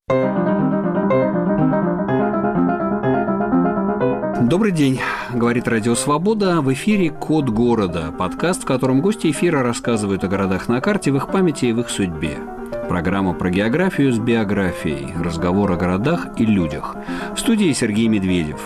Добрый день, говорит Радио Свобода. В эфире «Код города», подкаст, в котором гости эфира рассказывают о городах на карте, в их памяти и в их судьбе. Программа про географию с биографией, разговор о городах и людях. В студии Сергей Медведев.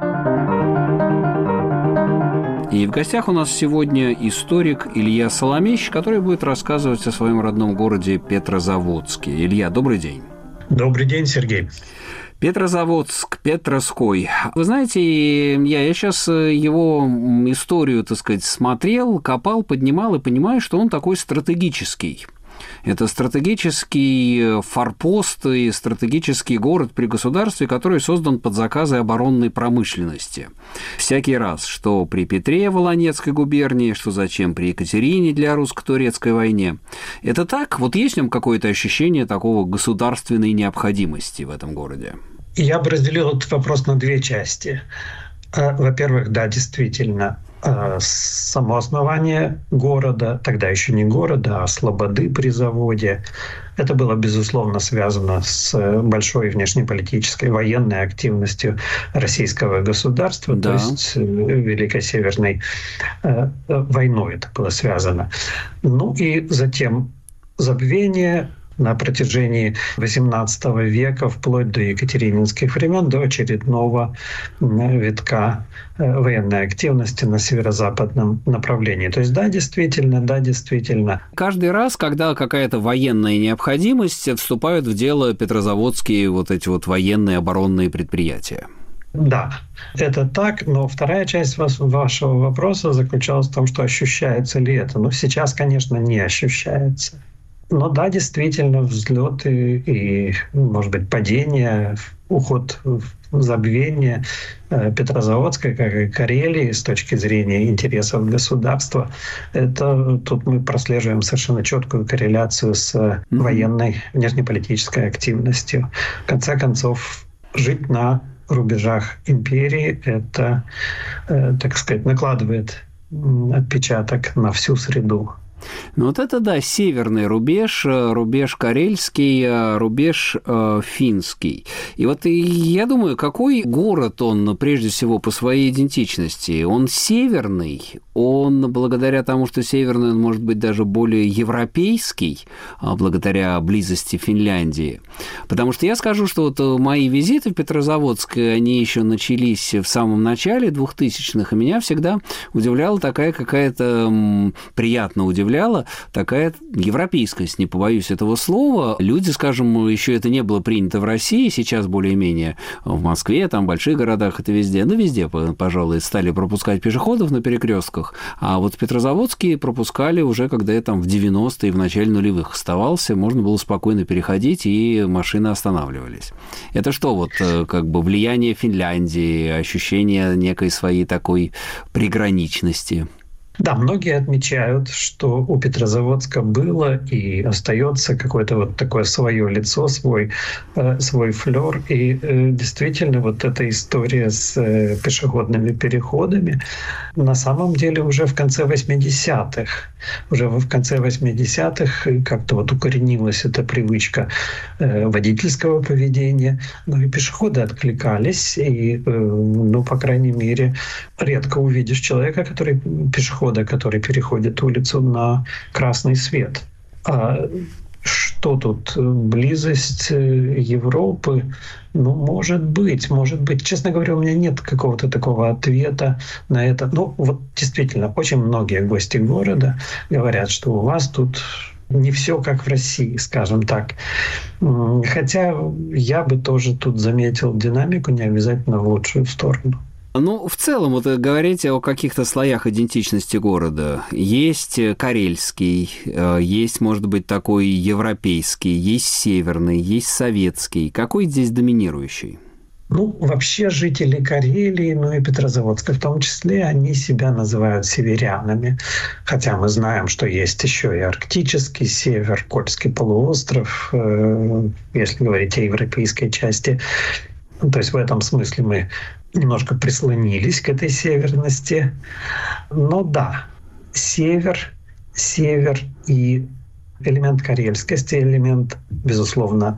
И в гостях у нас сегодня историк Илья Соломещ, который будет рассказывать о своем родном городе Петрозаводске. Илья, добрый день. Добрый день, Сергей. Петрозаводск, Петровской. Вы знаете, я сейчас его историю, так сказать, смотрел, копал, поднимал и понимаю, что он такой стратегический. Это стратегический форпост и стратегический город при государстве, который создан под заказы оборонной промышленности. Всякий раз, что при Петре в Волонецкой губернии, что зачем при Екатерине для русско-турецкой войне. Это так? Вот есть в нем какое-то ощущение такого государственной необходимости в этом городе? Я бы разделил этот вопрос на две части. Во-первых, да, действительно, само основание города, тогда еще не города, а слободы при заводе, это было, безусловно, связано с большой внешнеполитической военной активностью российского государства, да. То есть Великой Северной войной это было связано. Ну и затем забвение на протяжении XVIII века, вплоть до екатерининских времен, до очередного витка военной активности на северо-западном направлении. То есть, да, действительно. Каждый раз, когда какая-то военная необходимость, вступают в дело петрозаводские вот эти вот военные оборонные предприятия. Да, это так, но вторая часть вашего вопроса заключалась в том, что ощущается ли это. Ну, сейчас, конечно, не ощущается. Но да, действительно, взлеты и, может быть, падение, уход в забвение Петрозаводска, как и Карелии с точки зрения интересов государства, это тут мы прослеживаем совершенно четкую корреляцию с военной внешнеполитической активностью. В конце концов, жить на рубежах империи — это, так сказать, накладывает отпечаток на всю среду. Ну вот это, да, северный рубеж, рубеж карельский, рубеж финский. И вот я думаю, какой город он, прежде всего, по своей идентичности? Он северный, он, благодаря тому, что северный, он может быть даже более европейский, благодаря близости Финляндии. Потому что я скажу, что вот мои визиты в Петрозаводск, они еще начались в самом начале 2000-х, и меня всегда удивляла такая какая-то, приятно удивляла, такая европейскость, не побоюсь этого слова. Люди, скажем, еще это не было принято в России, сейчас более-менее в Москве, там, в больших городах, это везде, везде, пожалуй, стали пропускать пешеходов на перекрестках, а вот в Петрозаводске пропускали уже, когда я там в 90-е, в начале нулевых оставался, можно было спокойно переходить, и машины останавливались. Это что, вот, как бы влияние Финляндии, ощущение некой своей такой приграничности? Да, многие отмечают, что у Петрозаводска было и остается какое-то вот такое свое лицо, свой флёр. И действительно, вот эта история с пешеходными переходами на самом деле уже в конце 80-х. Уже в конце 80-х как-то вот укоренилась эта привычка водительского поведения. Ну и пешеходы откликались. И, по крайней мере, редко увидишь человека, который переходит улицу на красный свет. А что тут? Близость Европы? Ну, может быть. Честно говоря, у меня нет какого-то такого ответа на это. Ну, вот действительно, очень многие гости города говорят, что у вас тут не все как в России, скажем так. Хотя я бы тоже тут заметил динамику, не обязательно в лучшую сторону. Ну, в целом, вот говорите о каких-то слоях идентичности города. Есть карельский, есть, может быть, такой европейский, есть северный, есть советский. Какой здесь доминирующий? Ну, вообще жители Карелии, и Петрозаводска в том числе, они себя называют северянами. Хотя мы знаем, что есть еще и арктический север, Кольский полуостров, если говорить о европейской части. То есть в этом смысле мы немножко прислонились к этой северности. Но да, север и элемент карельскости, элемент, безусловно,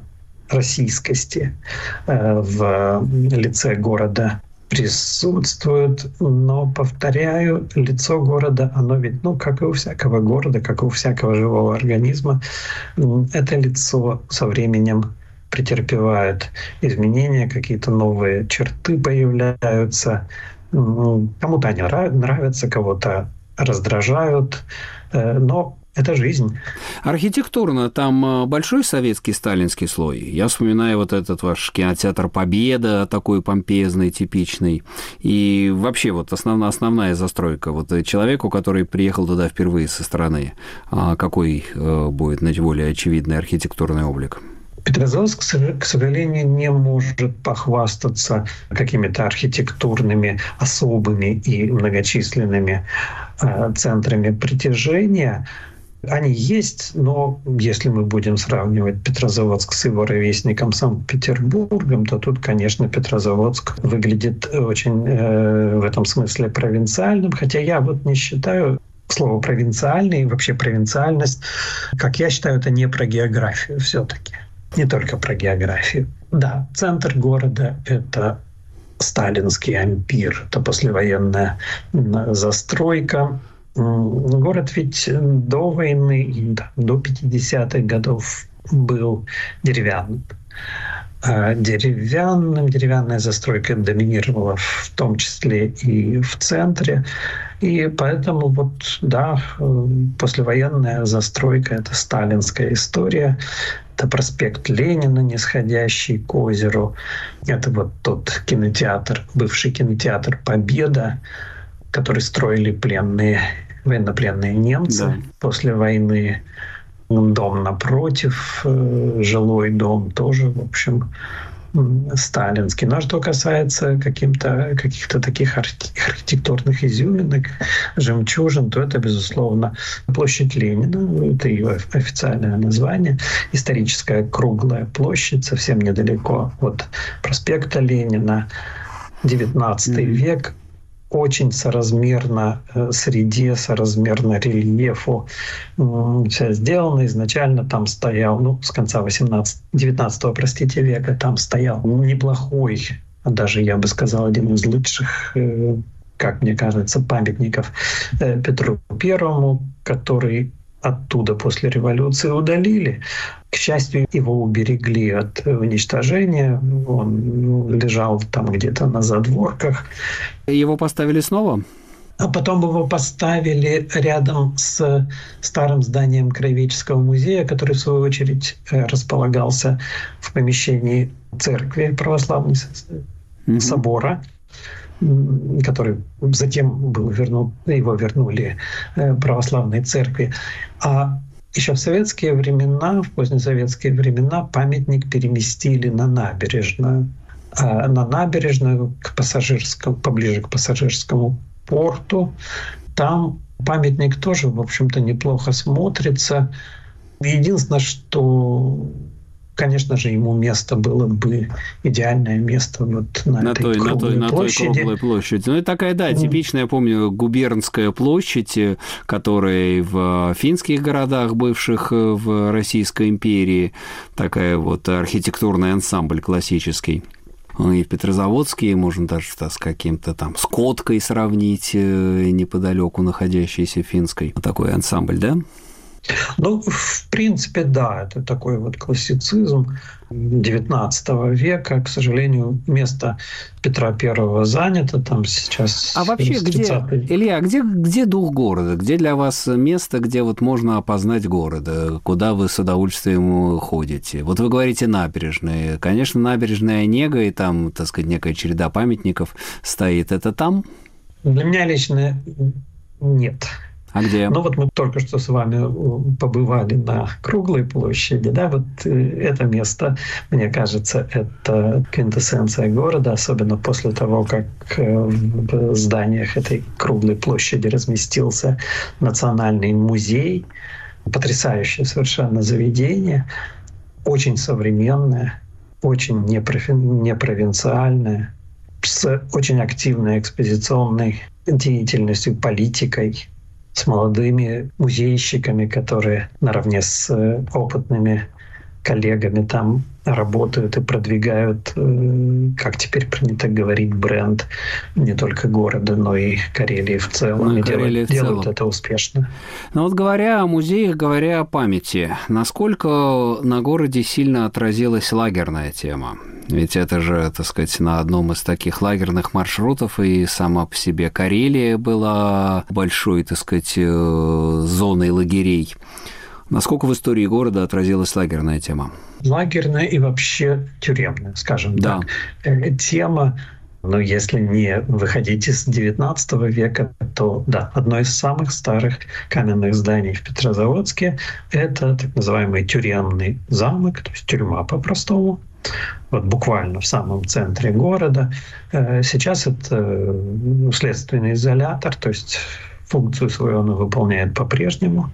российскости в лице города присутствует, но, повторяю, лицо города, оно ведь, как и у всякого города, как и у всякого живого организма, это лицо со временем претерпевает изменения, какие-то новые черты появляются. Кому-то они нравятся, кого-то раздражают, но это жизнь. Архитектурно там большой советский сталинский слой. Я вспоминаю вот этот ваш кинотеатр «Победа», такой помпезный, типичный. И вообще вот основная застройка. Вот человеку, который приехал туда впервые со стороны, какой будет наиболее очевидный архитектурный облик? Петрозаводск, к сожалению, не может похвастаться какими-то архитектурными особыми и многочисленными центрами притяжения. Они есть, но если мы будем сравнивать Петрозаводск с его ровесником Санкт-Петербургом, то тут, конечно, Петрозаводск выглядит очень в этом смысле провинциальным. Хотя я вот не считаю слово «провинциальный» и вообще провинциальность, как я считаю, это не про географию все-таки. Не только про географию. Да, центр города — это сталинский ампир, это послевоенная застройка. Город ведь до войны, до 50-х годов был деревянным. Деревянная застройка доминировала в том числе и в центре. И поэтому послевоенная застройка — это сталинская история. Это проспект Ленина, нисходящий к озеру. Это вот тот кинотеатр, бывший кинотеатр «Победа», который строили военнопленные немцы. Да. После войны. Дом напротив, жилой дом тоже, в общем, сталинский. Но что касается каких-то таких архитектурных изюминок, жемчужин, то это, безусловно, площадь Ленина. Это ее официальное название. Историческая круглая площадь, совсем недалеко от проспекта Ленина. 19 век. Очень соразмерно среде, соразмерно рельефу все сделано. Изначально там стоял, с конца 19 века там стоял неплохой, даже, я бы сказал, один из лучших, как мне кажется, памятников Петру Первому, который оттуда после революции удалили. К счастью, его уберегли от уничтожения. Он лежал там где-то на задворках. Его поставили снова? А потом его поставили рядом с старым зданием Краеведческого музея, который, в свою очередь, располагался в помещении церкви православной собора, который затем его вернули православной церкви. А еще в советские времена, в позднесоветские времена, памятник переместили на набережную. Поближе к пассажирскому порту. Там памятник тоже, в общем-то, неплохо смотрится. Единственное, что, конечно же, ему место было бы идеальное место вот на этой круглой площади. Ну, это такая, типичная, я помню, губернская площадь, которая в финских городах, бывших в Российской империи, такая вот архитектурный ансамбль классический. И в Петрозаводске можно даже с каким-то там Скоткой сравнить, неподалеку находящейся финской. Такой ансамбль, да? В принципе, да, это такой вот классицизм XIX века. К сожалению, место Петра I занято там сейчас. А вообще, Илья, где дух города? Где для вас место, где вот можно опознать город? Куда вы с удовольствием ходите? Вот вы говорите набережные. Конечно, набережная Онега, и там, так сказать, некая череда памятников стоит. Это там? Для меня лично нет. А где? Мы только что с вами побывали на Круглой площади. Да, вот это место, мне кажется, это квинтэссенция города, особенно после того, как в зданиях этой Круглой площади разместился Национальный музей. Потрясающее совершенно заведение, очень современное, очень непровинциальное, с очень активной экспозиционной деятельностью, политикой, с молодыми музейщиками, которые наравне с опытными коллегами там работают и продвигают, как теперь принято говорить, бренд не только города, но и Карелии в целом. И делают это успешно. Но вот говоря о музеях, говоря о памяти, насколько на городе сильно отразилась лагерная тема? Ведь это же, так сказать, на одном из таких лагерных маршрутов, и сама по себе Карелия была большой, так сказать, зоной лагерей. Насколько в истории города отразилась лагерная тема? Лагерная и вообще тюремная, скажем так. Тема, если не выходить из XIX века, то да, одно из самых старых каменных зданий в Петрозаводске — это так называемый тюремный замок, то есть тюрьма по-простому. Вот буквально в самом центре города. Сейчас это следственный изолятор, то есть функцию свою он выполняет по-прежнему.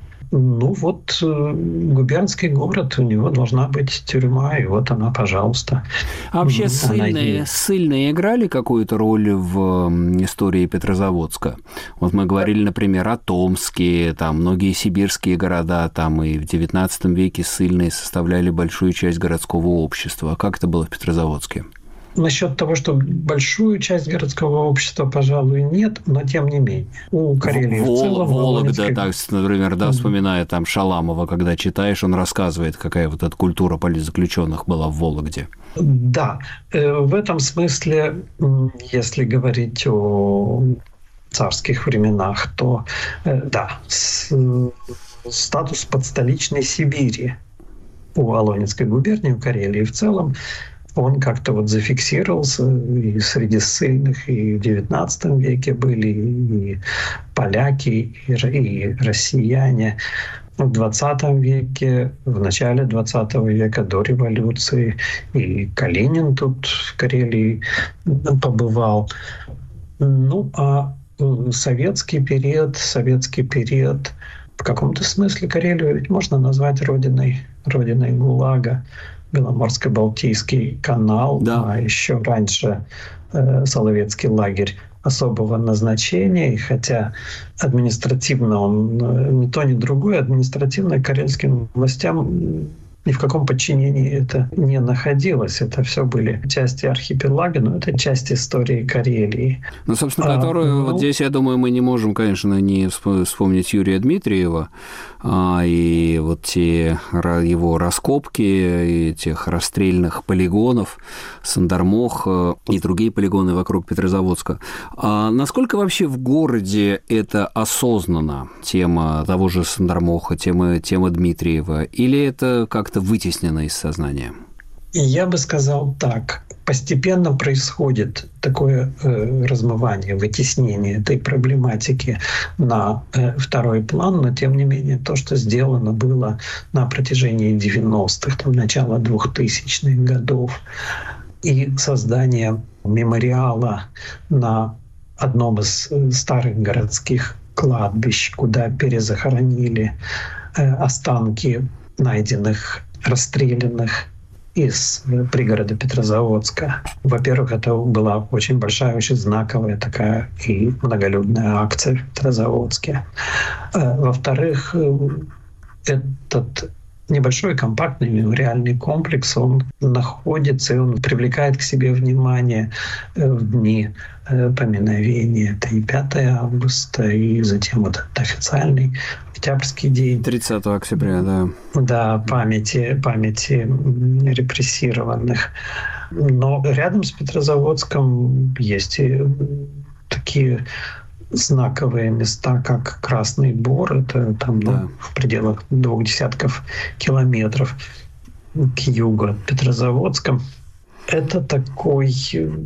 Губернский город, у него должна быть тюрьма, и вот она, пожалуйста. А вообще ссыльные играли какую-то роль в истории Петрозаводска? Вот мы говорили, например, о Томске, там многие сибирские города, там и в XIX веке ссыльные составляли большую часть городского общества. А как это было в Петрозаводске? Насчет того, что большую часть городского общества, пожалуй, нет, но тем не менее. У Карелии в целом... Вологда, так, например, да, вспоминая там Шаламова, когда читаешь, он рассказывает, какая вот эта культура политзаключенных была в Вологде. Да, в этом смысле, если говорить о царских временах, то да, статус подстоличной Сибири у Волынской губернии, у Карелии в целом, он как-то вот зафиксировался, и среди ссыльных и в XIX веке были и поляки, и россияне. В XX веке, в начале XX века, до революции, и Калинин тут в Карелии побывал. А советский период, в каком-то смысле Карелию ведь можно назвать родиной ГУЛАГа. Беломорско-Балтийский канал, да. А еще раньше Соловецкий лагерь особого назначения, и хотя административно он ни то, ни другое, административно карельским властям ни в каком подчинении это не находилось. Это все были части архипелага, но это часть истории Карелии. Собственно, которую вот здесь, я думаю, мы не можем, конечно, не вспомнить Юрия Дмитриева, и вот те его раскопки этих расстрельных полигонов, Сандармох и другие полигоны вокруг Петрозаводска. А насколько вообще в городе это осознанно, тема того же Сандармоха, тема Дмитриева, или это как-то вытеснено из сознания? Я бы сказал так. Постепенно происходит такое размывание, вытеснение этой проблематики на второй план, но тем не менее то, что сделано было на протяжении 90-х, начала 2000-х годов, и создание мемориала на одном из старых городских кладбищ, куда перезахоронили останки найденных, расстрелянных из пригорода Петрозаводска. Во-первых, это была очень большая, очень знаковая такая и многолюдная акция в Петрозаводске. Во-вторых, этот небольшой компактный мемориальный комплекс, он находится, и он привлекает к себе внимание в дни поминовения. Это и 5 августа, и затем вот этот официальный Октябрьский день. 30 октября, да. Да, памяти репрессированных. Но рядом с Петрозаводском есть и такие знаковые места, как Красный Бор, это там в пределах 2 километров к югу от Петрозаводска. Это такой,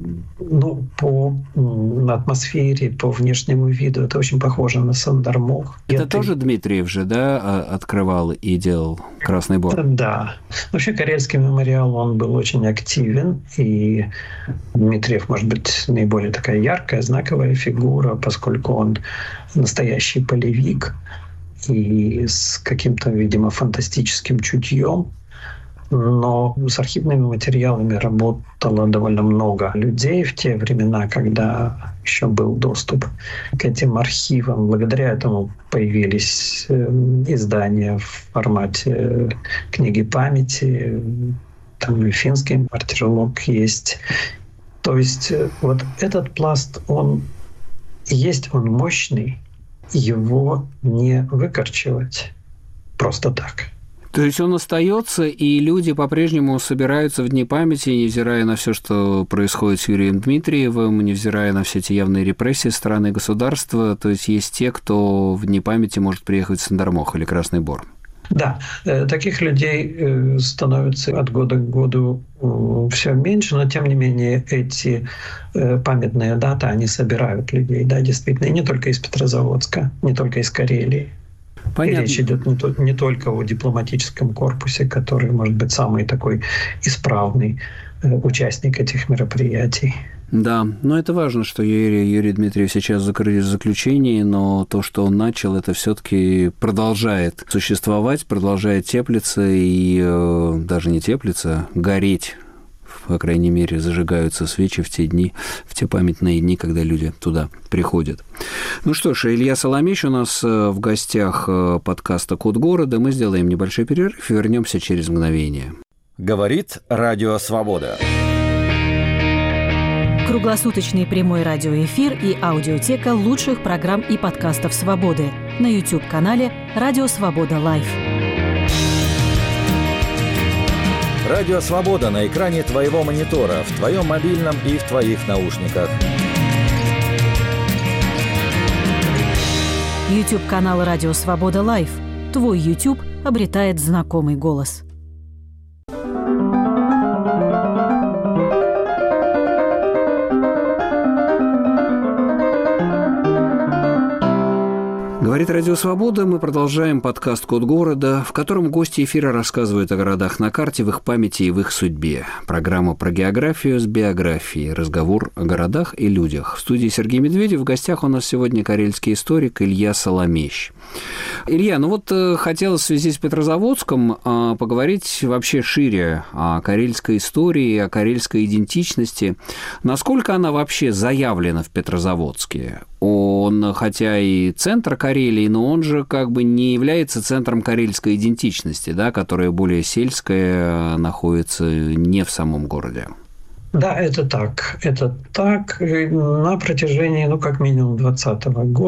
по атмосфере, по внешнему виду, это очень похоже на Сандармох. Это тоже Дмитриев же, да, открывал и делал Красный Бор? Да. Вообще Карельский мемориал, он был очень активен, и Дмитриев, может быть, наиболее такая яркая, знаковая фигура, поскольку он настоящий полевик и с каким-то, видимо, фантастическим чутьем. Но с архивными материалами работало довольно много людей в те времена, когда еще был доступ к этим архивам. Благодаря этому появились издания в формате книги памяти. Там и финский мартиролог есть. То есть вот этот пласт, он есть, он мощный, его не выкорчевать просто так. То есть он остается, и люди по-прежнему собираются в Дни памяти, невзирая на все, что происходит с Юрием Дмитриевым, невзирая на все эти явные репрессии со стороны государства. То есть есть те, кто в Дни памяти может приехать в Сандермох или Красный Бор. Да, таких людей становится от года к году все меньше, но тем не менее эти памятные даты, они собирают людей, да, действительно, и не только из Петрозаводска, не только из Карелии. Понятно. И речь идет не только о дипломатическом корпусе, который может быть самый такой исправный участник этих мероприятий. Да, но это важно, что Юрий Дмитриев сейчас закрыли в заключении, но то, что он начал, это все-таки продолжает существовать, продолжает теплиться и даже не теплиться, гореть. По крайней мере, зажигаются свечи в те дни, в те памятные дни, когда люди туда приходят. Ну что ж, Илья Соломещ у нас в гостях подкаста «Код города». Мы сделаем небольшой перерыв и вернемся через мгновение. Говорит Радио Свобода. Круглосуточный прямой радиоэфир и аудиотека лучших программ и подкастов «Свободы» на YouTube-канале «Радио Свобода Лайв». Радио Свобода на экране твоего монитора, в твоем мобильном и в твоих наушниках. YouTube-канал «Радио Свобода Лайв». Твой YouTube обретает знакомый голос. Говорит Радио Свобода, мы продолжаем подкаст «Код города», в котором гости эфира рассказывают о городах на карте, в их памяти и в их судьбе. Программа про географию с биографией, разговор о городах и людях. В студии Сергей Медведев, в гостях у нас сегодня карельский историк Илья Соломещ. Илья, ну вот хотелось в связи с Петрозаводском поговорить вообще шире о карельской истории, о карельской идентичности. Насколько она вообще заявлена в Петрозаводске? Он, хотя и центр Карелии, но он же как бы не является центром карельской идентичности, да, которая более сельская, находится не в самом городе. Да, это так. Это так на протяжении, как минимум 20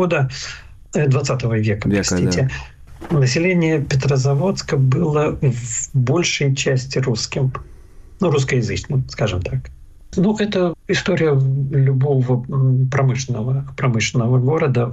века, простите. Да. Население Петрозаводска было в большей части русским, русскоязычным, скажем так. Это история любого промышленного города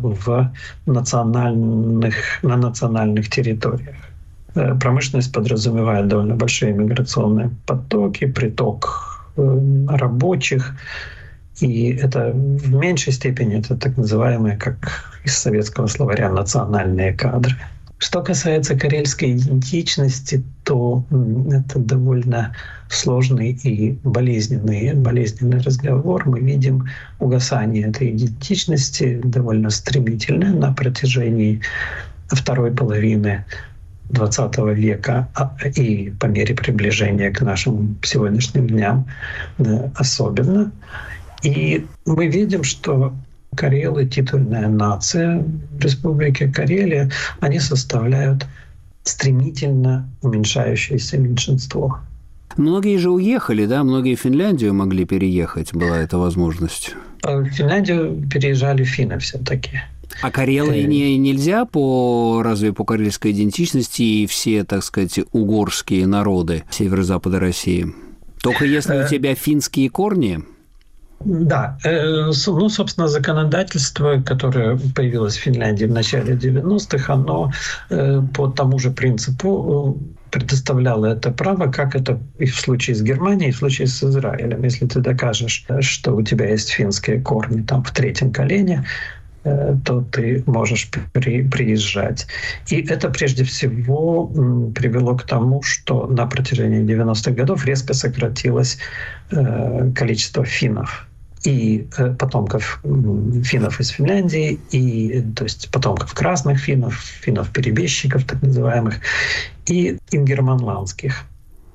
на национальных территориях. Промышленность подразумевает довольно большие миграционные потоки, приток рабочих, и это в меньшей степени это так называемые, как из советского словаря, национальные кадры. Что касается карельской идентичности, то это довольно сложный и болезненный разговор. Мы видим угасание этой идентичности довольно стремительное на протяжении второй половины XX века и по мере приближения к нашим сегодняшним дням особенно. И мы видим, что карелы, титульная нация Республики Карелия, они составляют стремительно уменьшающееся меньшинство. Многие же уехали, да? Многие в Финляндию могли переехать, была эта возможность. В Финляндию переезжали финны все-таки. А карелы нельзя разве по карельской идентичности и все, так сказать, угорские народы северо-запада России? Только если у тебя финские корни? Да, собственно, законодательство, которое появилось в Финляндии в начале 90-х, оно по тому же принципу предоставляло это право, как это и в случае с Германией, и в случае с Израилем. Если ты докажешь, что у тебя есть финские корни там в третьем колене, то ты можешь приезжать. И это прежде всего привело к тому, что на протяжении 90-х годов резко сократилось количество финнов и потомков финнов из Финляндии, то есть потомков красных финнов, финнов-перебежчиков так называемых, и ингерманландских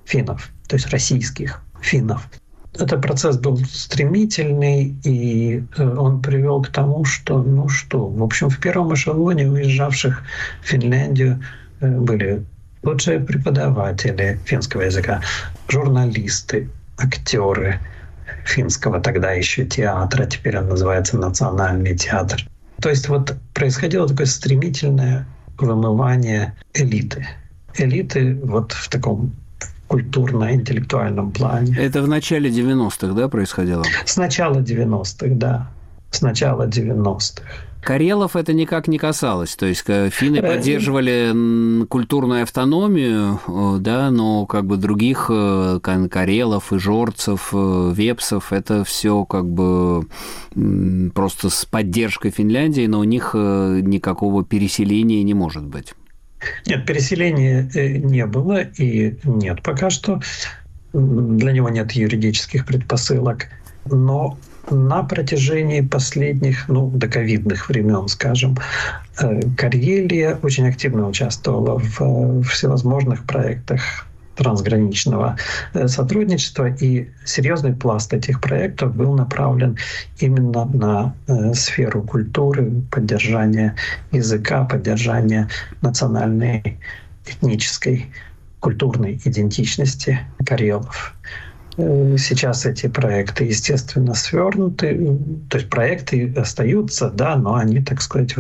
финнов, то есть российских финнов. Этот процесс был стремительный, и он привел к тому, что, в общем, в первом эшелоне уезжавших в Финляндию были лучшие преподаватели финского языка, журналисты, актеры финского тогда еще театра, теперь он называется Национальный театр. То есть вот происходило такое стремительное вымывание элиты. Элиты вот в таком культурно-интеллектуальном плане. Это в начале 90-х, да, происходило? С начала 90-х, да. С начала 90-х. Карелов это никак не касалось, то есть финны поддерживали культурную автономию, да, но как бы других карелов, ижорцев, вепсов это все как бы просто с поддержкой Финляндии, но у них никакого переселения не может быть. Нет, переселения не было и нет пока что. Для него нет юридических предпосылок, но на протяжении последних, доковидных времен, скажем, Карелия очень активно участвовала в всевозможных проектах трансграничного сотрудничества, и серьезный пласт этих проектов был направлен именно на сферу культуры, поддержания языка, поддержания национальной, этнической, культурной идентичности карелов. Сейчас эти проекты, естественно, свернуты. То есть проекты остаются, да, но они, так сказать,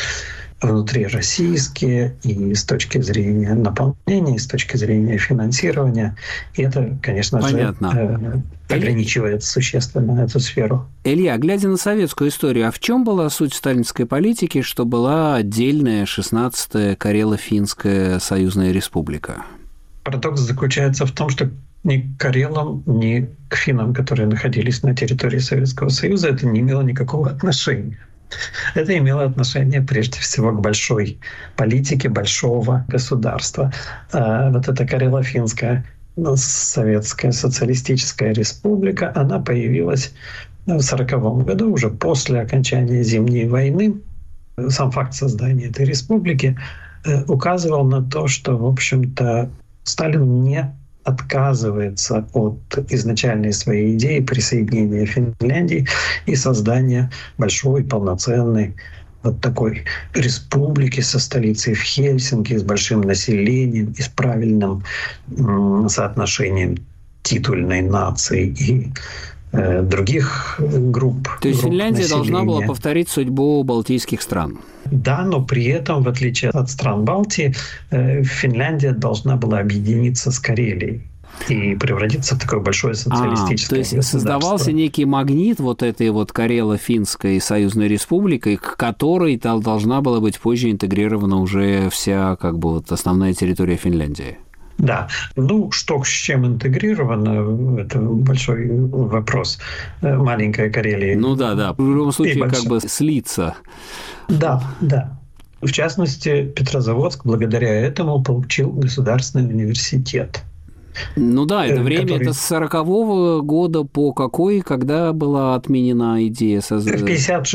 внутрироссийские и с точки зрения наполнения, и с точки зрения финансирования. И это, конечно же, ограничивает существенно эту сферу. Илья, глядя на советскую историю, а в чем была суть сталинской политики, что была отдельная 16-я Карело-Финская союзная республика? Парадокс заключается в том, что ни к карелам, ни к финнам, которые находились на территории Советского Союза, это не имело никакого отношения. Это имело отношение прежде всего к большой политике большого государства. Вот эта Карело-Финская Советская Социалистическая Республика, она появилась в 1940 году, уже после окончания Зимней войны. Сам факт создания этой республики указывал на то, что, в общем-то, Сталин не отказывается от изначальной своей идеи присоединения Финляндии и создания большой, полноценной вот такой республики со столицей в Хельсинки, с большим населением и с правильным соотношением титульной нации и других групп. То есть Финляндия должна была повторить судьбу балтийских стран? Да, но при этом, в отличие от стран Балтии, Финляндия должна была объединиться с Карелией и превратиться в такое большое социалистическое государство. То есть создавался некий магнит вот этой вот Карело-Финской союзной республикой, к которой должна была быть позже интегрирована уже вся как бы вот основная территория Финляндии. Да, что с чем интегрировано, это большой вопрос. Маленькая Карелия. Да. В любом случае, как бы слиться. Да. В частности, Петрозаводск благодаря этому получил государственный университет. Это время, это с 40-го года по какой, когда была отменена идея создания?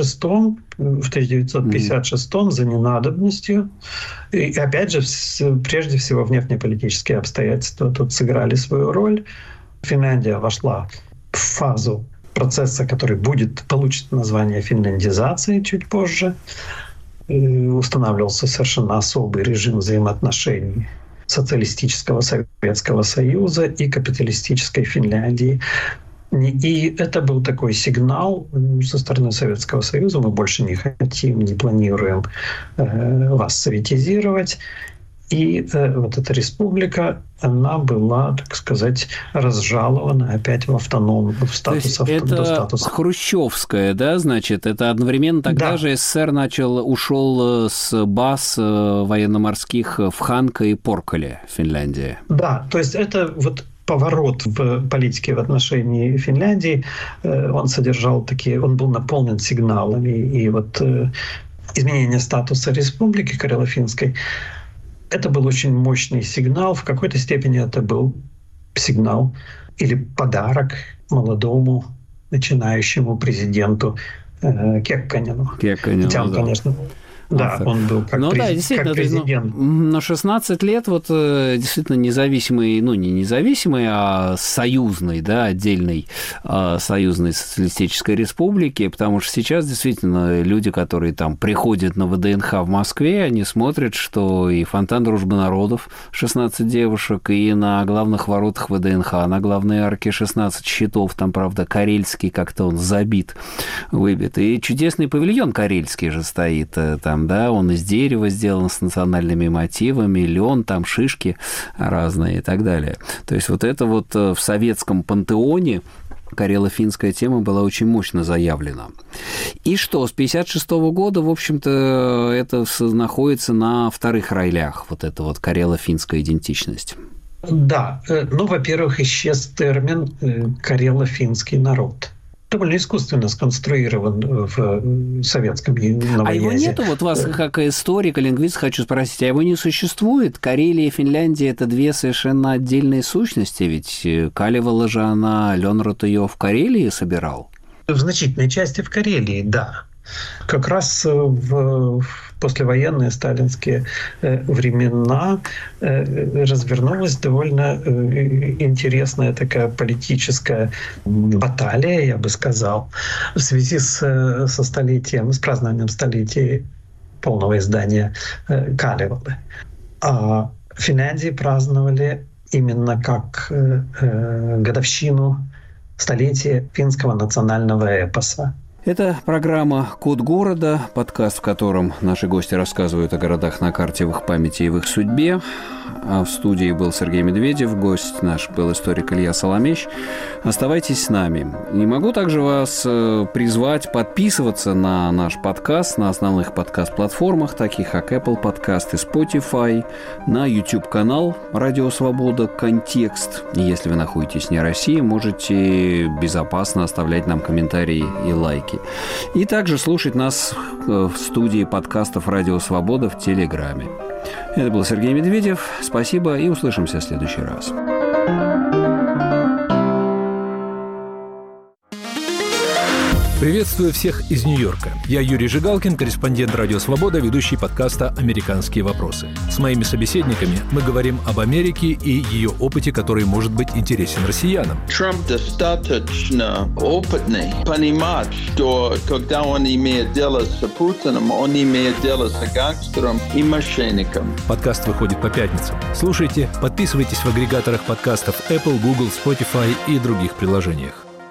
В 1956-м за ненадобностью. И опять же, прежде всего, внешнеполитические обстоятельства тут сыграли свою роль. Финляндия вошла в фазу процесса, который получит название финляндизации чуть позже. И устанавливался совершенно особый режим взаимоотношений социалистического Советского Союза и капиталистической Финляндии. И это был такой сигнал со стороны Советского Союза: мы больше не хотим, не планируем вас советизировать. И вот эта республика, она была, так сказать, разжалована опять в статус. Это хрущевская, да, значит? Это одновременно тогда же СССР ушел с баз военно-морских в Ханка и Поркале, Финляндия. Да, то есть это вот поворот в политике в отношении Финляндии, он был наполнен сигналами. И вот изменение статуса республики Карело-Финской, это был очень мощный сигнал. В какой-то степени это был сигнал или подарок молодому начинающему президенту Кекконену. Хотя он, конечно, Да, он был как президент. На 16 лет вот действительно независимый, ну, не независимый, а союзный, да, отдельной союзной социалистической республики, потому что сейчас действительно люди, которые там приходят на ВДНХ в Москве, они смотрят, что и фонтан Дружбы народов 16 девушек, и на главных воротах ВДНХ, на главной арке 16 щитов, там, правда, карельский как-то он забит, выбит, и чудесный павильон карельский же стоит там, да, он из дерева сделан с национальными мотивами, лен, там шишки разные и так далее. То есть вот это вот в советском пантеоне карело-финская тема была очень мощно заявлена. И что, с 1956 года, в общем-то, это находится на вторых ролях, вот эта вот карело-финская идентичность. Да, ну, во-первых, исчез термин «карело-финский народ». Довольно искусственно сконструирован в советском новоязе. А его нету? Вот вас, как историка, лингвист, хочу спросить, а его не существует? Карелия и Финляндия – это две совершенно отдельные сущности, ведь калевала же она, Ленрот ее в Карелии собирал? В значительной части в Карелии, да. Как раз в послевоенные сталинские времена развернулась довольно интересная такая политическая баталия, я бы сказал, в связи со столетием, с празднованием столетия полного издания Калевалы. А в Финляндии праздновали именно как годовщину столетия финского национального эпоса. Это программа «Код города», подкаст, в котором наши гости рассказывают о городах на карте, в их памяти и в их судьбе. А в студии был Сергей Медведев, гость наш был историк Илья Соломещ. Оставайтесь с нами. И могу также вас призвать подписываться на наш подкаст на основных подкаст-платформах, таких как Apple Podcast и Spotify, на YouTube-канал «Радио Свобода. Контекст». И если вы находитесь вне России, можете безопасно оставлять нам комментарии и лайки. И также слушать нас в студии подкастов «Радио Свобода» в Телеграме. Это был Сергей Медведев. Спасибо и услышимся в следующий раз. Приветствую всех из Нью-Йорка. Я Юрий Жигалкин, корреспондент «Радио Свобода», ведущий подкаста «Американские вопросы». С моими собеседниками мы говорим об Америке и ее опыте, который может быть интересен россиянам. Трамп достаточно опытный понимать, что когда он имеет дело с Путиным, он имеет дело с гангстером и мошенником. Подкаст выходит по пятницам. Слушайте, подписывайтесь в агрегаторах подкастов Apple, Google, Spotify и других приложениях.